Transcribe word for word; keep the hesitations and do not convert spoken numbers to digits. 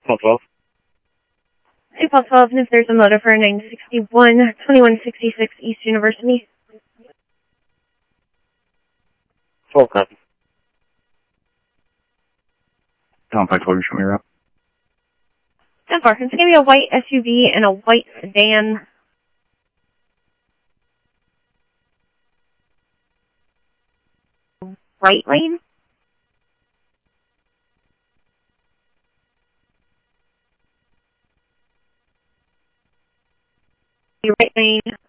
Paul twelve. Hey, Paul twelve, and if there's a motor for nine sixty-one, twenty-one sixty-six East University. twelve copy. Tom five twelve, you show me around. ten four, it's going to be a white S U V and a white sedan. Right lane? Right lane.